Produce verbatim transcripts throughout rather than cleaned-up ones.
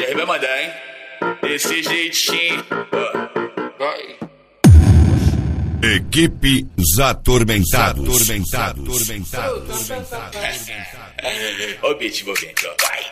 Jerry vai mandar, hein? Desse jeitinho, vai. Equipe Zatormentados. Atormentados. Atormentados. Ó o beat envolvente, ó. Vai.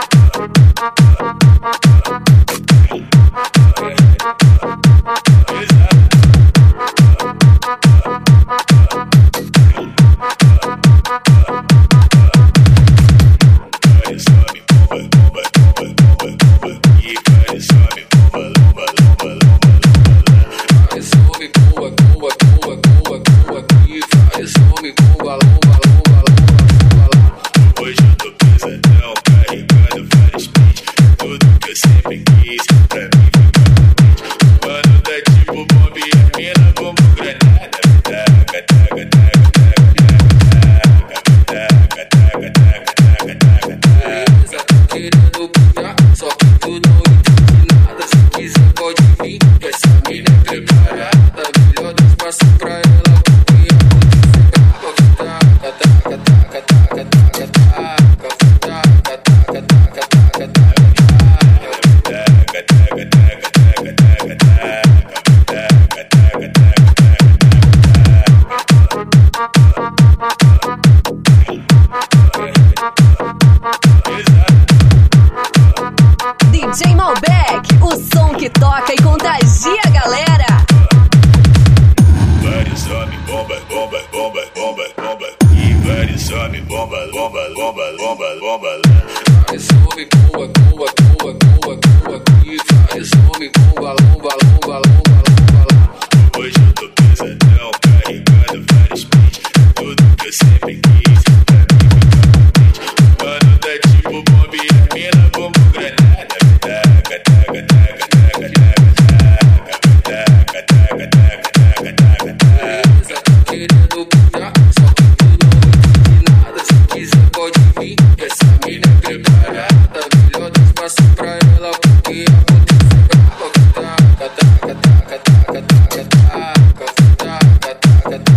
Hoje eu tô pesadão, carregando vários beats. Tudo que eu sempre quis, pra mim fica contente. Mano, tá tipo bomba e a mina como granada. Taca, taca, taca, taca, taca, taca, taca, taca, taca, taca. Tá querendo puxar, só que tu não entende nada. Se quiser pode vir, que essa mina é preparada. Melhor dos passos pra ela, porque a puta taca, taca, taca, taca, taca, taca. D J Malbec, o som que toca e contagia a galera. Vários homens, bomba, bomba, bomba, bomba, bomba. E vários homens, bomba, bomba, bomba, bomba, bomba. Vários homens, bomba, bomba, bomba, bomba, bomba. E vários homens, bomba, bomba, bomba, bomba, bomba. Hoje eu tô pesadão, carregando vários beats. Tudo que eu sempre quis, pra mim fica contente. Mano, tá tipo bomba e a mina como granada. Taca, taca, taca, taca, taca, taca, taca, taca, taca, taca, taca. Tá querendo puxar, só que tu não entende nada. Se quiser pode vir, que essa mina é preparada. Melhor dos passos pra ela, porque a puta é brava. Taca, taca, taca, taca, taca, taca, taca, taca, taca.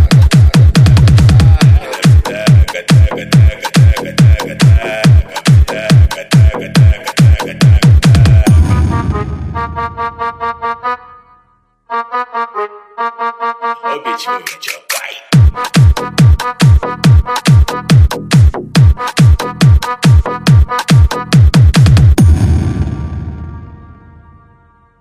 Ó o beat envolvente, ó. Vai.